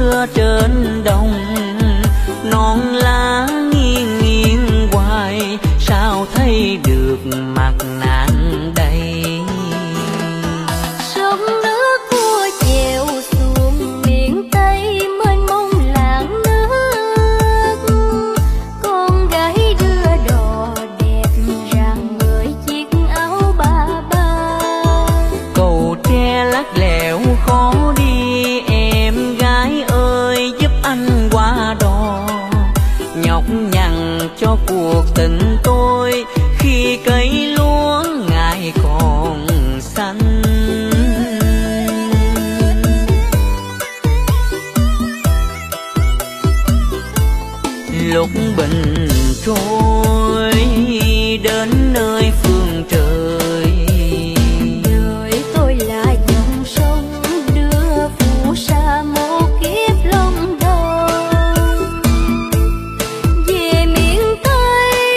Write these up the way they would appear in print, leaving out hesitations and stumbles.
trưa trên đồng. Non lá nghiêng nghiêng hoài, sao thấy được mặt nàng đây. Sông nước cua chèo xuồng miền Tây mênh mông làng nước. Con gái đưa đò đẹp rạng ngời chiếc áo ba ba. Cầu tre lắc lẻo khó đi, em gái ơi giúp anh qua đò. Nhọc nhằn cho cuộc tình tôi, khi cây lúa ngài còn xanh. Lúc bình trôi đến nơi phương trời, Đời tôi là dòng sông đưa phù sa một kiếp lòng đau. Về miền Tây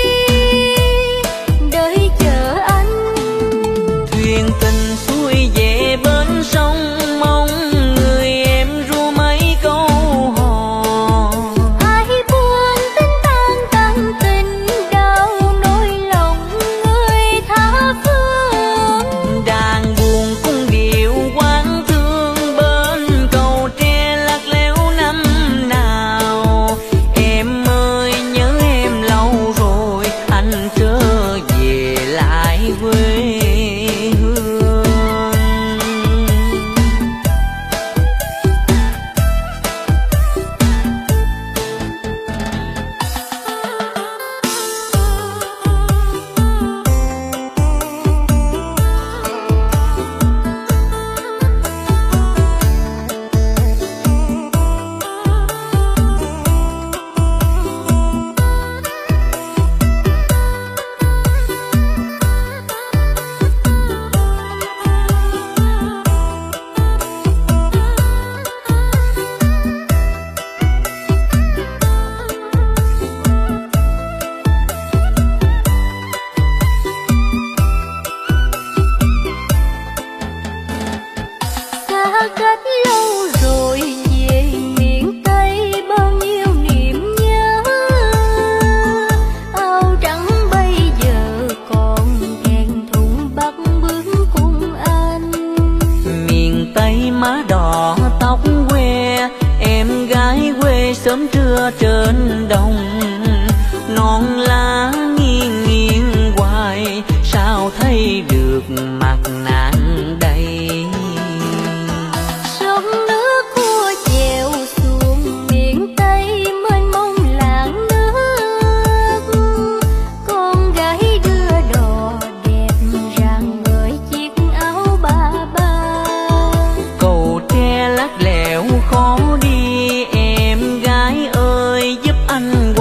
đợi chờ anh, thuyền tình xuôi về bên sông, mong người em ru mấy câu hò. ai buồn tính tan tan tình đau nỗi lòng người tha phương. Đàn buồn cung điệu quán thương, bên cầu tre lắc léo năm nào. Em ơi nhớ em lâu rồi, anh trở về lại quê hương. Xa cách lâu rồi về miền Tây bao nhiêu niềm nhớ. Áo trắng bây giờ còn hẹn thùng bắt bước cùng anh. Miền Tây má đỏ tóc que, em gái quê sớm trưa trên đồng. Non lá nghiêng nghiêng hoài, sao thấy được mặt nàng đây. Sông nước cua chèo xuồng miền Tây mênh mông làng nước. Con gái đưa đò đẹp rạng ngời chiếc áo ba ba. Cầu tre lắc lẻo khó đi, em gái ơi giúp anh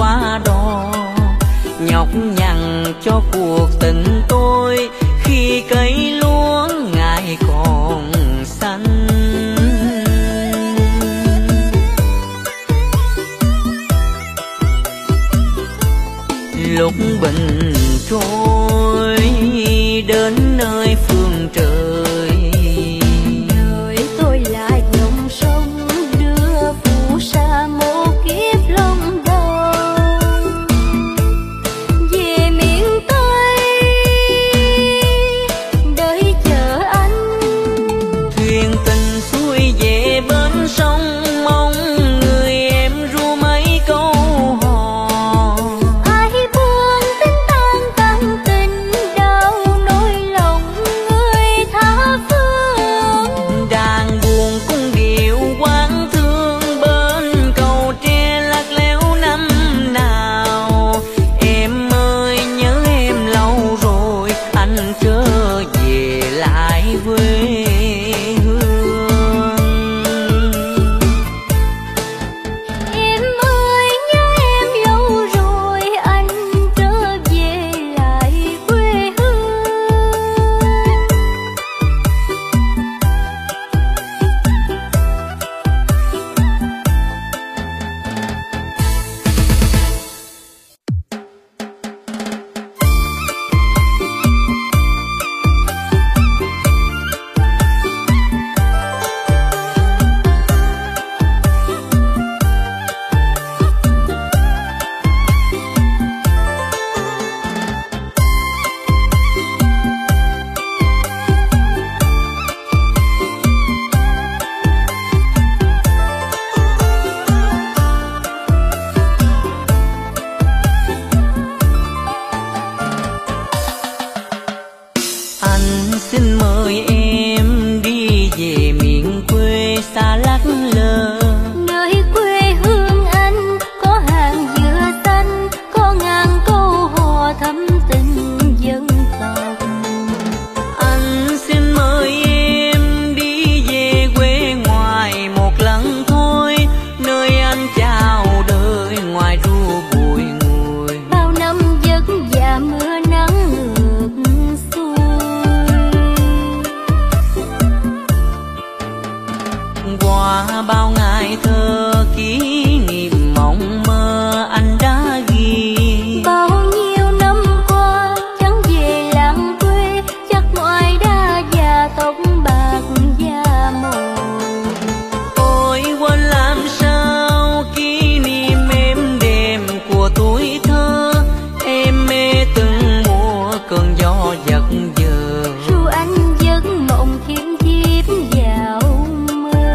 Qua bao ngày thơ kỷ niệm mộng mơ anh đã ghi. Bao nhiêu năm qua chẳng về làng quê, chắc ngoại đã già tóc bạc da màu. Ôi quên làm sao kỷ niệm êm đềm của tuổi thơ, em mê từng mùa cơn gió giật giờ. Ru anh giấc mộng thiêm thiếp vào mơ.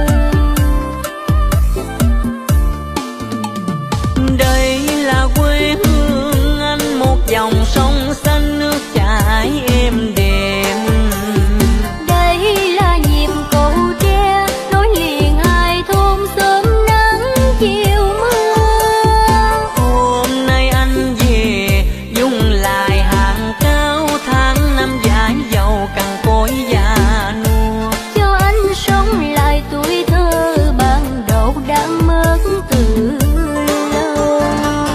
Đây là quê hương anh, một dòng sông xanh nước chảy êm đềm. Đây là nhịp cầu tre nối liền hai thôn sớm nắng chiều mưa. Hôm nay anh về dung lại hàng cao, tháng năm dài giàu cằn cỗi già nua. Cho anh sống lại tuổi thơ ban đầu đã mất từ lâu.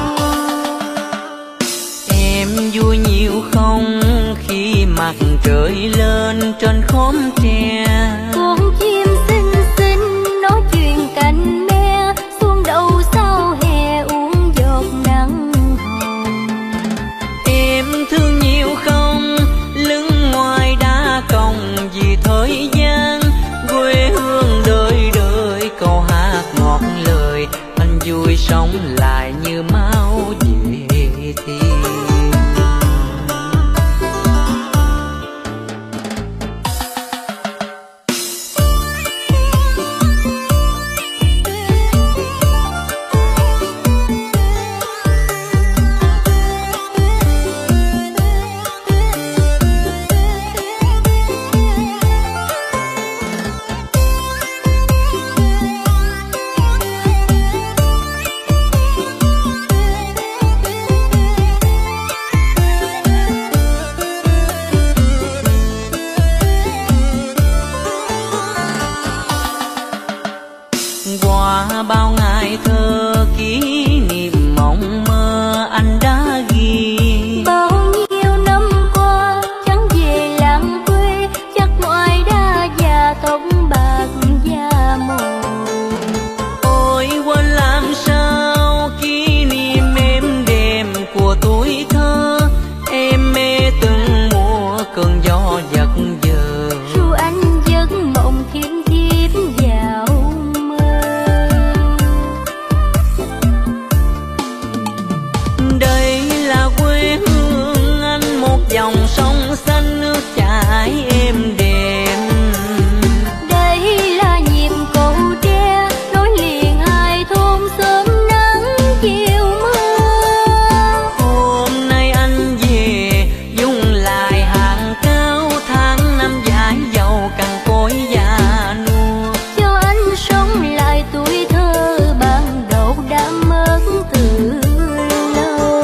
Em vui nhiều không khi mặt trời lên trên khóm tre. Con chim xinh xinh nói chuyện cành me, xuân đầu sau hè uống giọt nắng hồng. Em thương nhiều không lưng ngoài đá còng vì thời gian. Quê hương đời đời câu hát ngọt lời, anh vui sống lại như máu về tim. Qua bao ngày thơ kỷ niệm mộng mơ anh đã ghi. Bao nhiêu năm qua chẳng về làng quê, chắc ngoại đã già tóc bạc da màu. Ôi quên làm sao kỷ niệm êm đềm của tuổi thơ, em mê từng mùa cơn gió giật giờ. Ru anh giấc mộng thiêm thiếp vào mơ. Đây là quê hương anh, một dòng sông xanh nước chảy êm đềm. Đây là nhịp cầu tre nối liền hai thôn sớm nắng chiều mưa. Hôm nay anh về dung lại hàng cao, tháng năm dài giàu cằn cỗi già nua. Cho anh sống lại tuổi thơ ban đầu đã mất từ lâu.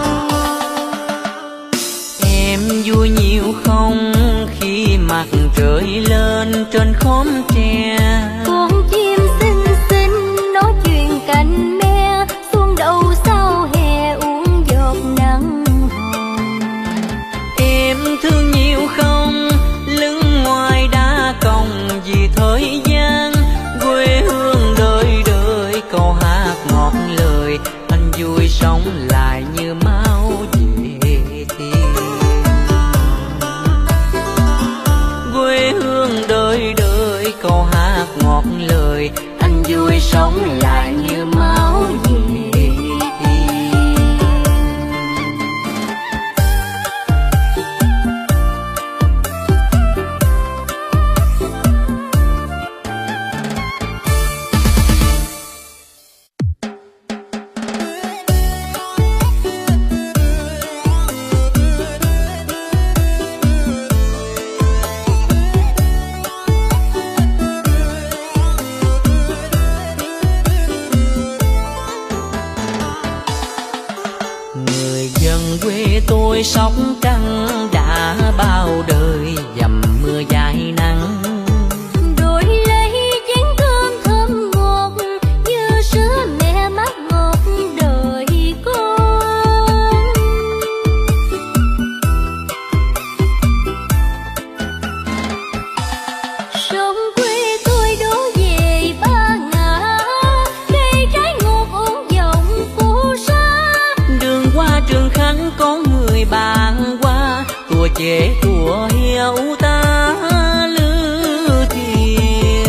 Em vui nhiều không khi mặt trời lên trên khóm tre. Con chim xinh xinh nói chuyện cành me, xuân đầu sau hè uống giọt nắng hồng. Em thương nhiều không lưng ngoài đá còng vì thời gian. Quê hương đời đời câu hát ngọt lời, anh vui sống lại như máu về tim. Quê hương đời đời câu hát ngọt lời, anh vui sống lại như máu về tim. Tôi sóc trăng đã bao đời dầm mưa dài nắng. Đổi lấy chén cơm thơm ngọt như sữa mẹ mát ngọt đời con. Sông quê tôi đổ về chế của hiếu ta lư thiền.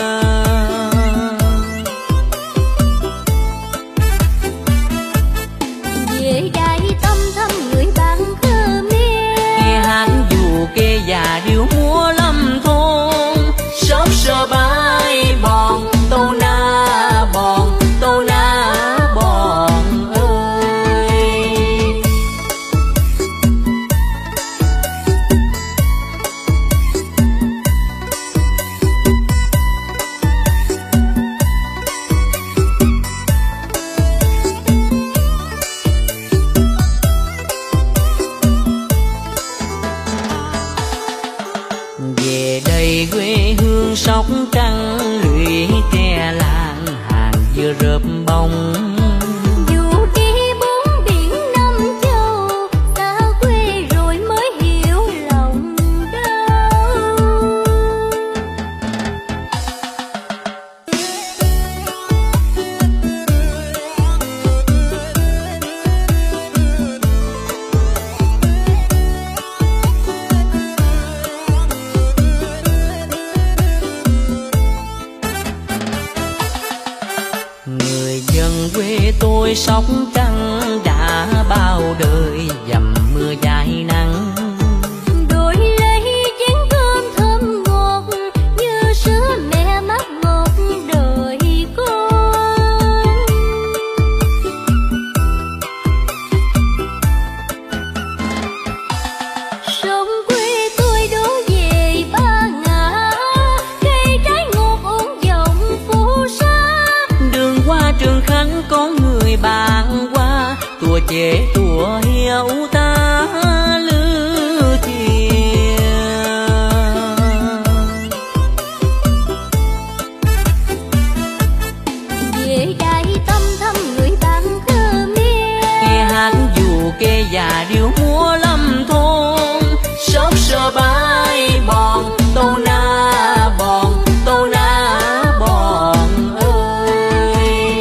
Về đại tâm thăm người bạn Khmer, hát dù kê già điệu múa lâm thôn, sớm sơ bái bọn tô na bọn tô na bọn ơi. Về đây quê hương Sóc Trăng, lũy tre làng hàng dừa rợp bông. dù đi bốn biển năm châu, xa quê rồi mới hiểu lòng đau. Người dân quê tôi Sóc Trăng đã bao đời dầm mưa dài nắng. Đổi lấy chén cơm thơm ngọt như sữa mẹ mát ngọt đời con. Sông quê tôi đổ về Ba Ngã, cây trái ngọt uống dòng phù sa. Đường qua Trường Khánh có người bạn qua, tua chế tua hiếu ta lư thiền. Về đại tâm thăm người bạn Khmer, Hát dù kê già điệu múa lâm thôn, sớm sơ bái bọn tô na bọn tô na bọn ơi.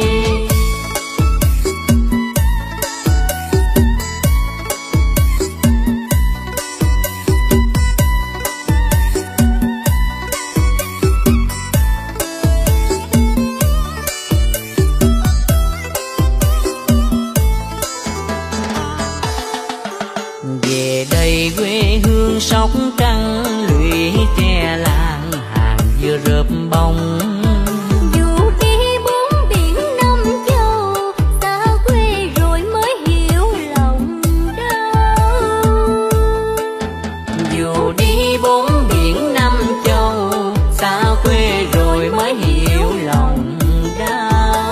Về đây quê hương Sóc Trăng, lũy tre làng hàng dừa rợp bông. dù đi bốn biển năm châu, xa quê rồi mới hiểu lòng đau. Dù đi bốn biển năm châu, xa quê rồi mới hiểu lòng đau.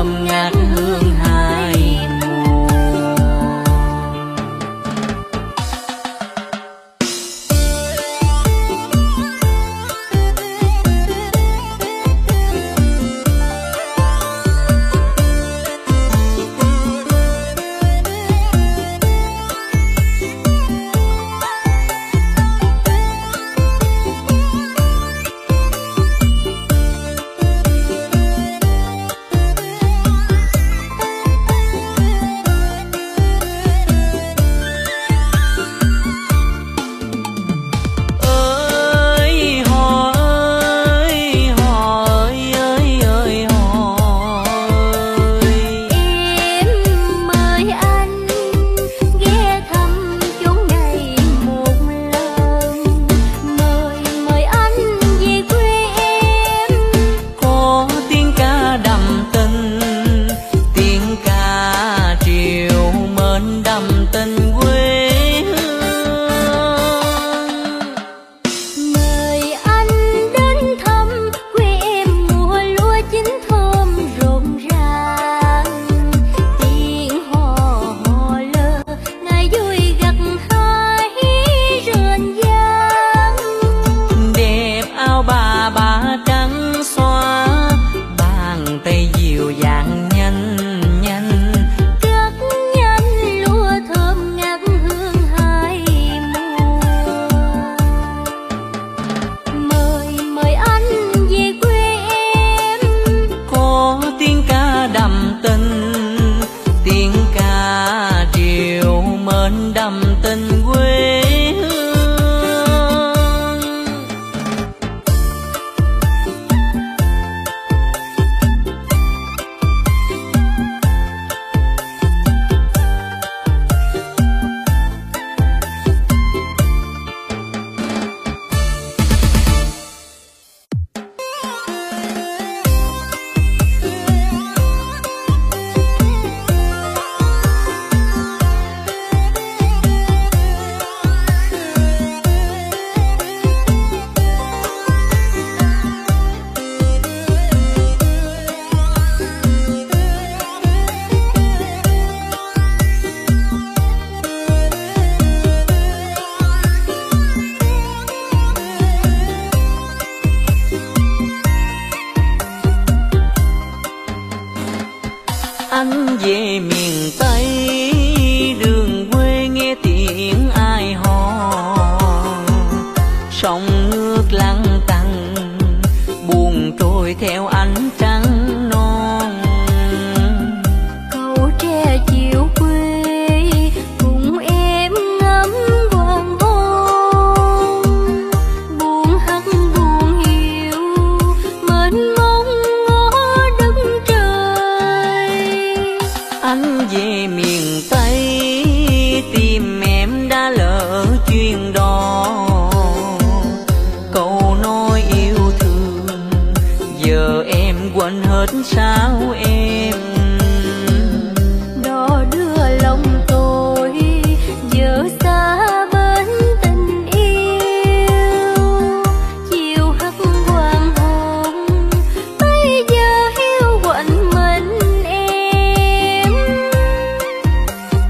thơm ngát hương hai mùa. Anh về miền Tây đường quê nghe tiếng ai hò, sông nước lăn tăn buồn trôi theo ánh trăng non. Cầu tre chiều quê cùng em ngắm hoàng hôn, buồn hắt buồn hiu mênh mông ngó đất trời. Anh về miền Tây tìm em đã lỡ chuyện đó, câu nói yêu thương giờ em quên hết sao em. Đò đưa lòng tôi giờ xa bên tình yêu, chiều hắt hoàng hôn bây giờ hiu quạnh mình em.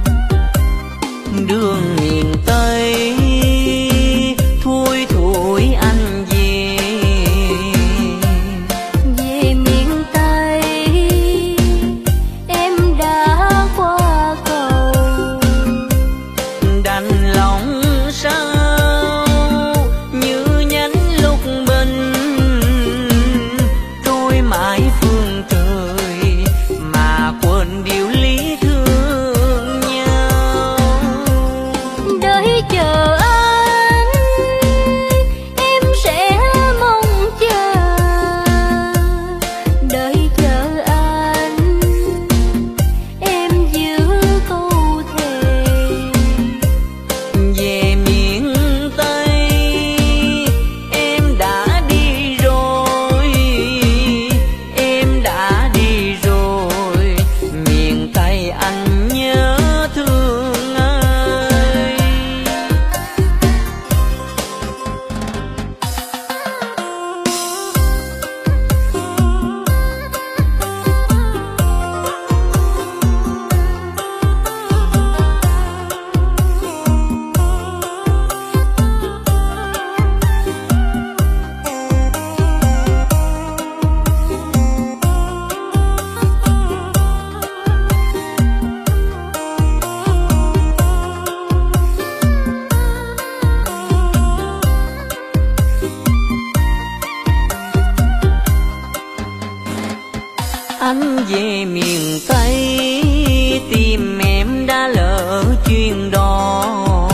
đây tim em đã lỡ chuyện đó.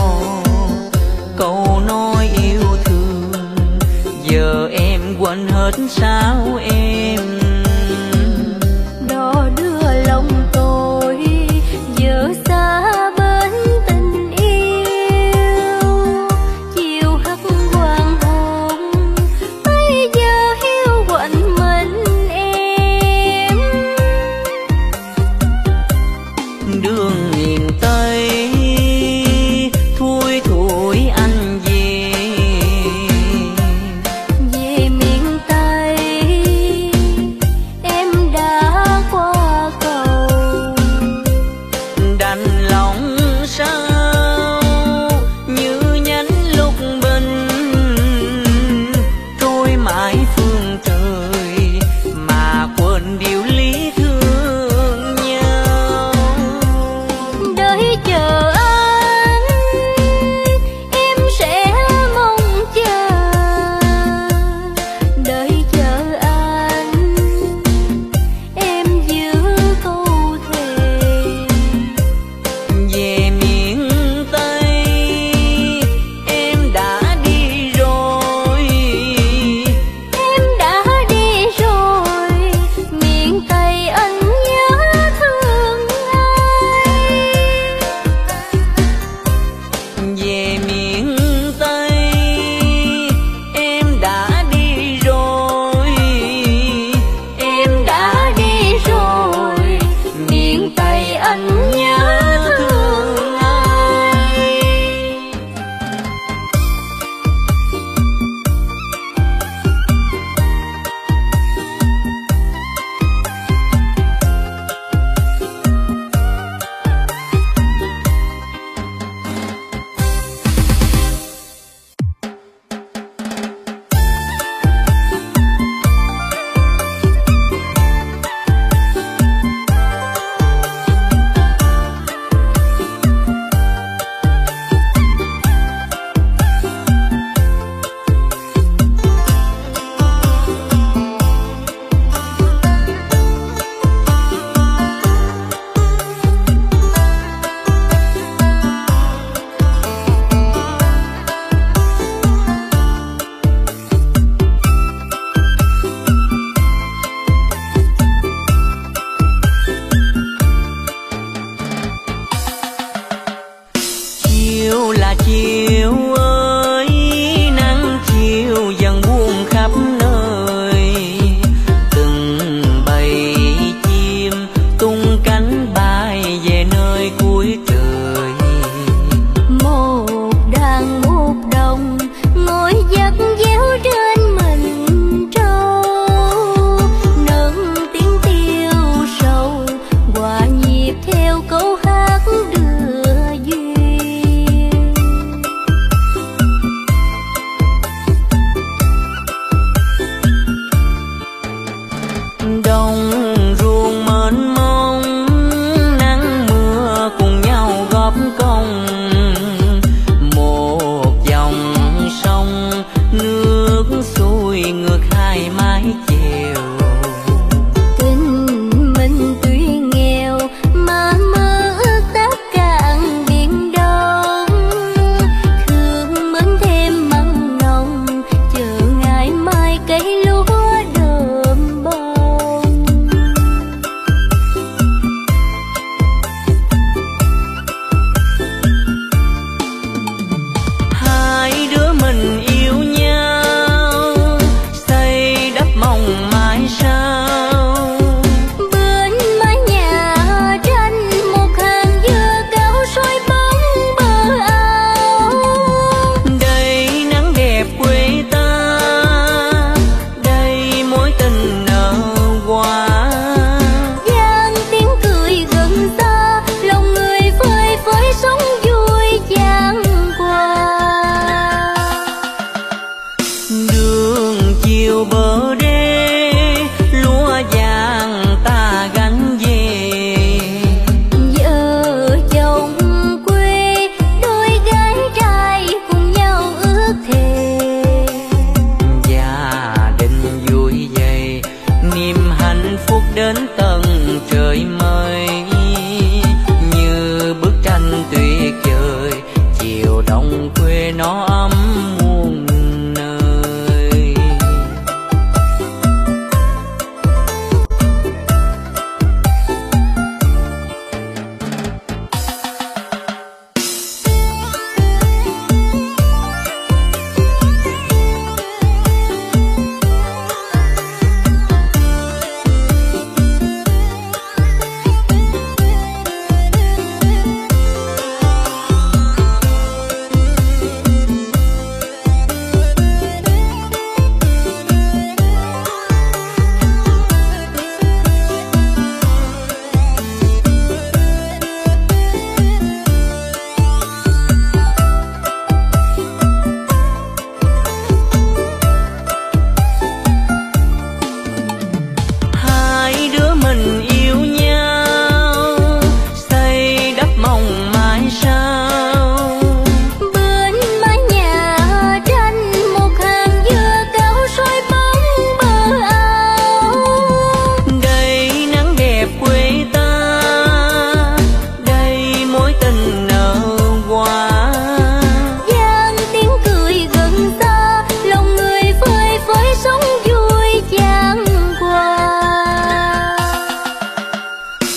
Câu nói yêu thương giờ em quên hết sao em. Đó đưa lòng tôi giờ xa bên tình yêu. Chiều hắt hoàng hôn bây giờ hiu quạnh mình em.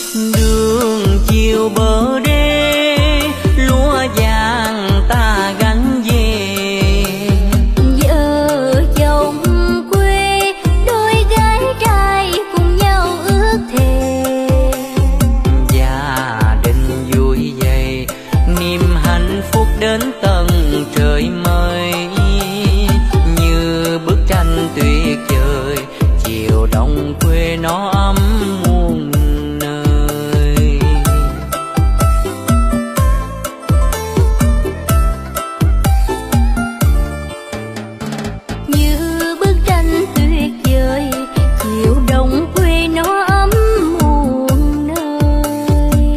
Đường chiều bờ đê lúa vàng ta gánh về. Vợ chồng quê đôi gái trai cùng nhau ước thề. Gia đình vui vầy niềm hạnh phúc đến tận trời mây. Như bức tranh tuyệt vời chiều đông quê nó ấm muôn nơi. Như bức tranh tuyệt vời chiều đông quê nó ấm muôn nơi.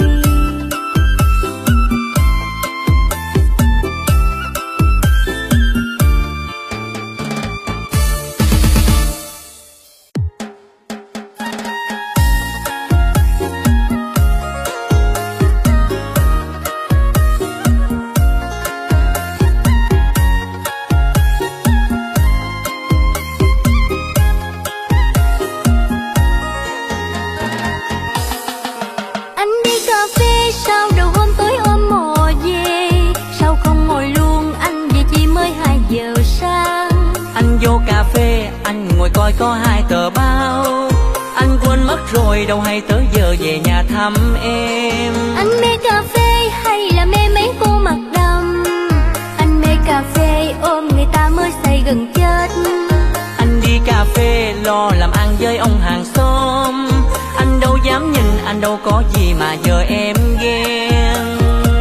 Anh đi cà phê sau đầu hôm tối ôm mò về. Sao không ngồi luôn anh về chỉ mới 2 giờ sáng. Anh vô cà phê anh ngồi coi có 2 tờ báo. Anh quên mất rồi đâu hay tới giờ về nhà thăm em. Anh mê cà phê hay là mê mấy cô mặt đầm? Anh mê cà phê ôm người ta mới say gần chết. Anh đi cà phê lo làm ăn với ông hàng xóm. Anh đâu dám nhìn anh đâu có gì mà giờ em ghen.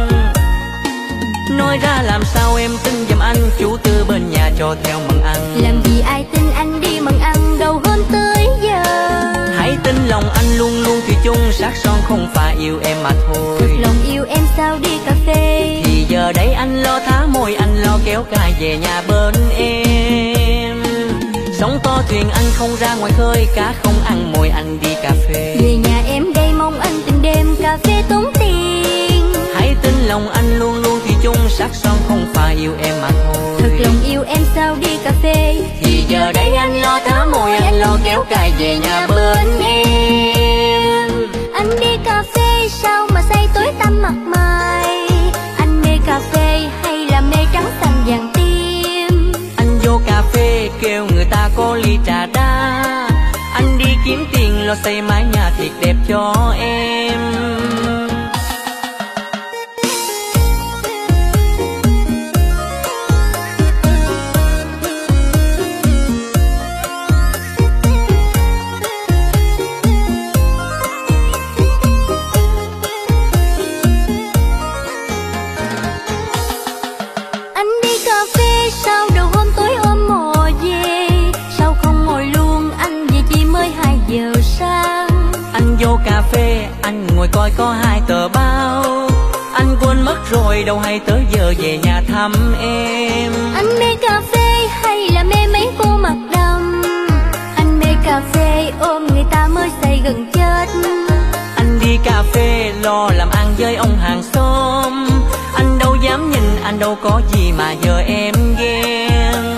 Nói ra làm sao em tin giùm anh chủ tư bên nhà cho theo mần ăn. Làm gì ai tin anh đi mần ăn đầu hôm tới giờ. Hãy tin lòng anh luôn luôn thủy chung sát son không phải yêu em mà thôi. Thực lòng yêu em sao đi cà phê. Thì giờ đây anh lo thả môi anh lo kéo cài về nhà bên em. Sóng to thuyền anh không ra ngoài khơi cá không ăn mồi anh đi cà phê. Về nhà em đây mong anh từng đêm cà phê tốn tiền. Hãy tin lòng anh luôn luôn thủy chung sắc son không phải yêu em mà thôi. Thật lòng yêu em sao đi cà phê. Thì giờ đây anh lo thả môi anh lo kéo cài về nhà bên em. Anh đi cà phê sao mà say tối tăm mặt mày. Anh mê cà phê hay là mê trắng xanh vàng tim. Anh vô cà phê kêu người ta có ly trà đá. Anh đi kiếm tiền lo xây mái nhà thiệt đẹp cho em. Anh đi cà phê sau đầu hôm tối ôm mò về. Sao không ngồi luôn anh về chỉ mới 2 giờ sáng. Anh vô cà phê anh ngồi coi có 2 tờ báo. Anh quên mất rồi đâu hay tới giờ về nhà thăm em. Anh mê cà phê hay là mê mấy cô mặt đầm? Anh mê cà phê ôm người ta mới say gần chết. Anh đi cà phê lo làm ăn với ông hàng xóm. Anh đâu dám nhìn anh đâu có gì mà giờ em ghen.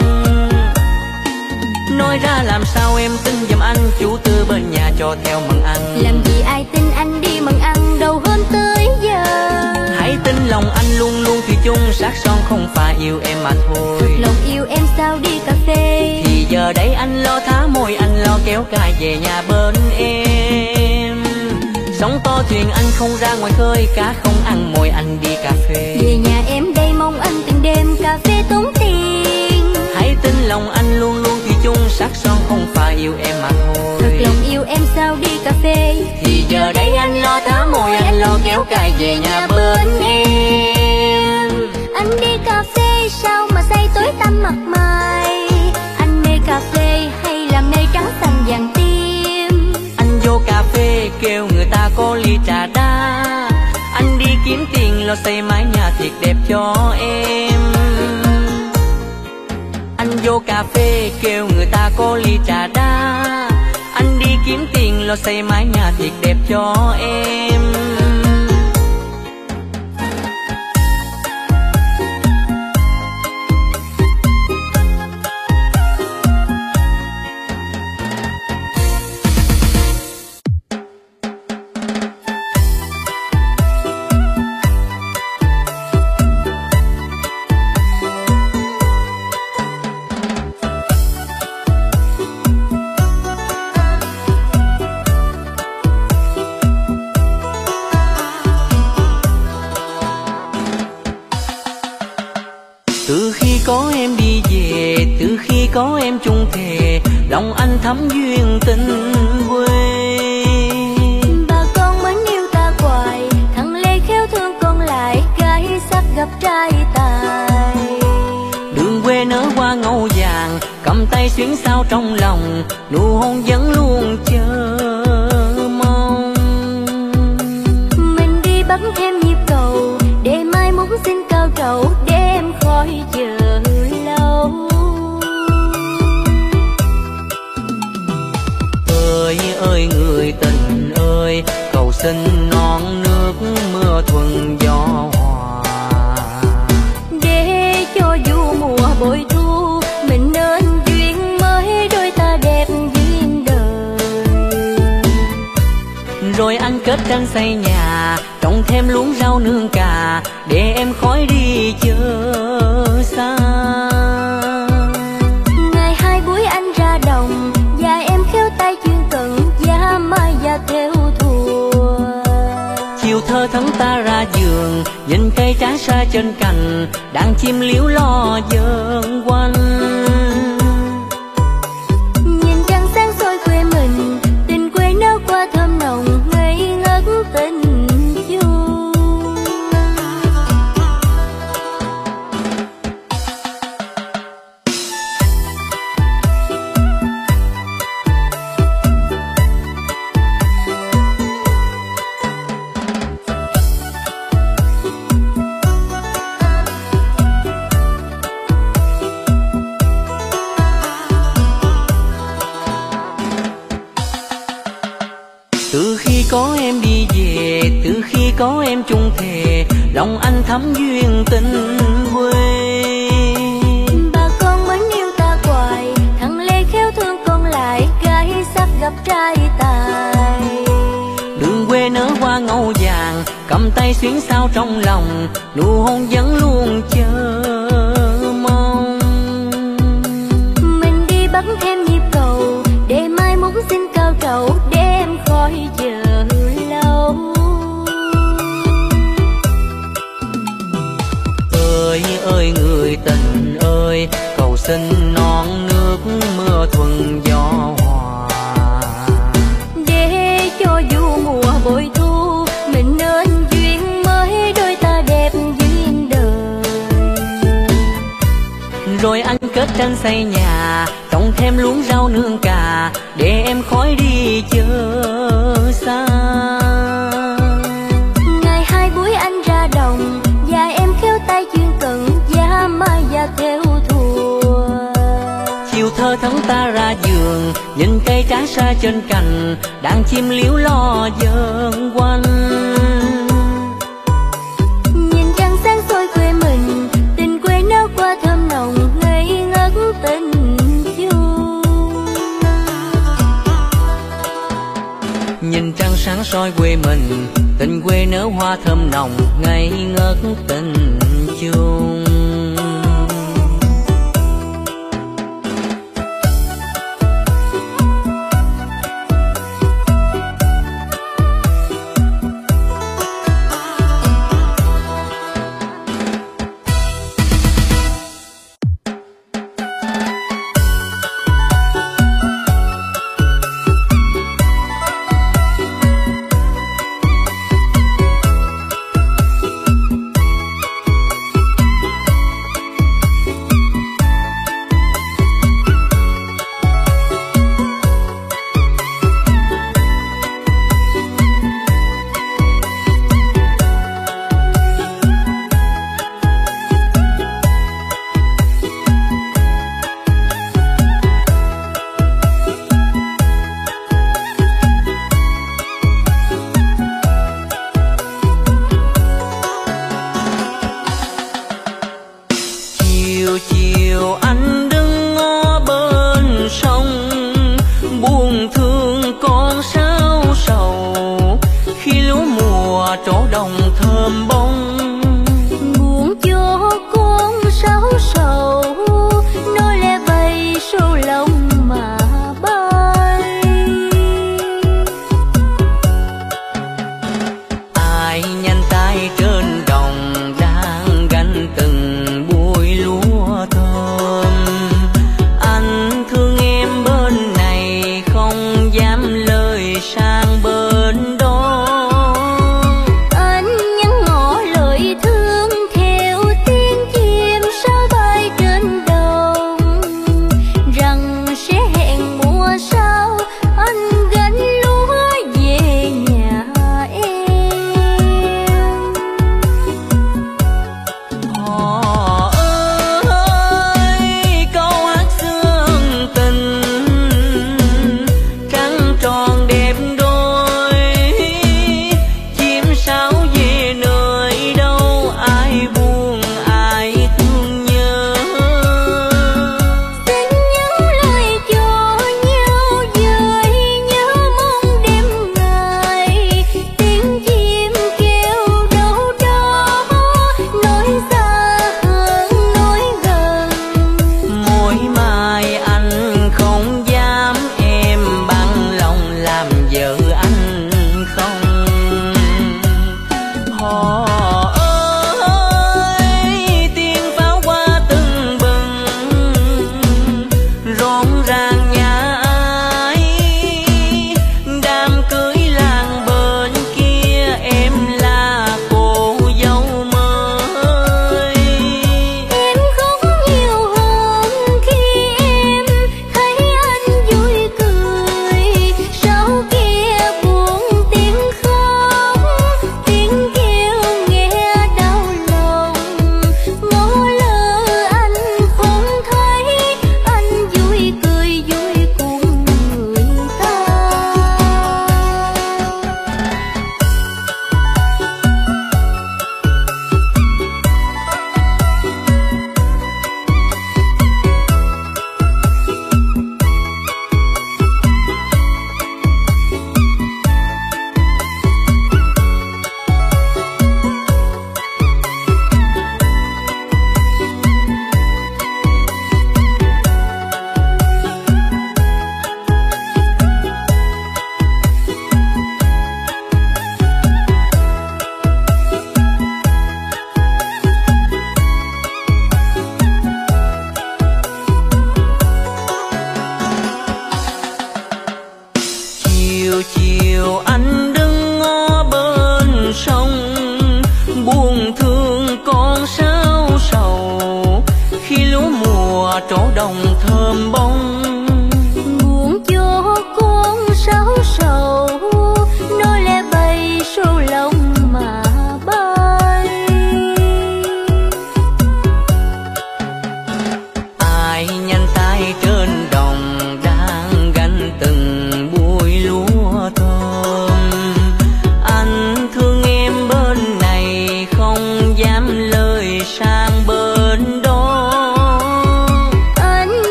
Nói ra làm sao em tin giùm anh chủ tư bên nhà cho theo mần ăn. Làm gì ai tin anh đi mần ăn đầu hôm tới giờ. Hãy tin lòng anh luôn luôn thủy chung sát son không phải yêu em mà thôi. Thật lòng yêu em sao đi cà phê. Thì giờ đây anh lo thả môi anh lo kéo cài về nhà bên em. Sóng to thuyền anh không ra ngoài khơi cá không ăn mồi anh đi cà phê. Về nhà em đây mong anh từng đêm cà phê tốn tiền. Hãy tin lòng anh luôn luôn thủy chung sắc son không phải yêu em mà thôi. Thật lòng yêu em sao đi cà phê. Thì giờ đây anh lo thả môi anh lo kéo cài về nhà bên em. Anh đi cà phê sao mà say tối tăm mặt mày. Anh mê cà phê hay là mê trắng xanh vàng tim. Anh vô cà phê kêu người ta có ly trà đá. Anh đi kiếm tiền lo xây mái nhà thiệt đẹp cho em. Anh vô cà phê kêu người ta có ly trà đá. Anh đi kiếm tiền lo xây mái nhà thiệt đẹp cho em. Từ khi có em đi về, từ khi có em chung thề, lòng anh thắm duyên tình quê. Bà con mến yêu ta hoài, thằng Lê khéo thương con lại, gái sắc gặp trai tài. Đường quê nở hoa ngâu vàng, cầm tay xuyến sao trong lòng, nụ hôn vẫn luôn chờ mong. Mình đi bắt thêm nhịp cầu, để mai muốn xin cao trầu, để em khỏi chờ lâu. Ơi ơi người tình ơi, cầu xin non nước mưa thuận gió hòa. Để cho dù mùa bội thu, mình nên duyên mới đôi ta đẹp duyên đời. Rồi anh kết tranh xây nhà, trồng thêm luống rau nương cà, để em khỏi đi chờ xa. Ngày hai buổi anh ra đồng, và em khéo tay chuyên cận, giá mai và theo thùa. Chiều thơ thẫn ta ra giường, nhìn cây trái xa trên cành, đàn chim líu lo vờn quanh. Nhìn trăng sáng soi quê mình, tình quê náo qua thơm nồng, ngây ngất tình chung. Từ khi có em đi về, từ khi có em chung thề, lòng anh thắm duyên tình quê. Bà con mến yêu ta hoài, thằng Lê khéo thương con lại, gái sắc gặp trai tài. Đường quê nở hoa ngâu vàng, cầm tay xuyến sao trong lòng, nụ hôn vẫn luôn chờ mong. Mình đi bắt thêm nhịp cầu, để mai muốn xin cao trầu, để em khỏi chờ lâu. Ơi ơi người tình ơi, cầu xin non nước mưa thuận gió hòa. Để cho dù mùa bội thu, mình nên duyên mới đôi ta đẹp duyên đời. Rồi anh kết tranh xây nhà, trồng thêm luống rau nương cà, để em khỏi đi chờ xa. Ngày hai buổi anh ra đồng, và em khéo tay chuyên cận, giá mai và theo thùa. Chiều thơ thẫn ta ra giường, nhìn cây trái xa trên cành, đàn chim líu lo vờn quanh. Nhìn trăng sáng soi quê mình, tình quê náo qua thơm nồng, ngây ngất tình chung. Nhìn trăng sáng soi quê mình, tình quê nở hoa thơm nồng, ngây ngất tình chung. trổ đồng thơm bông.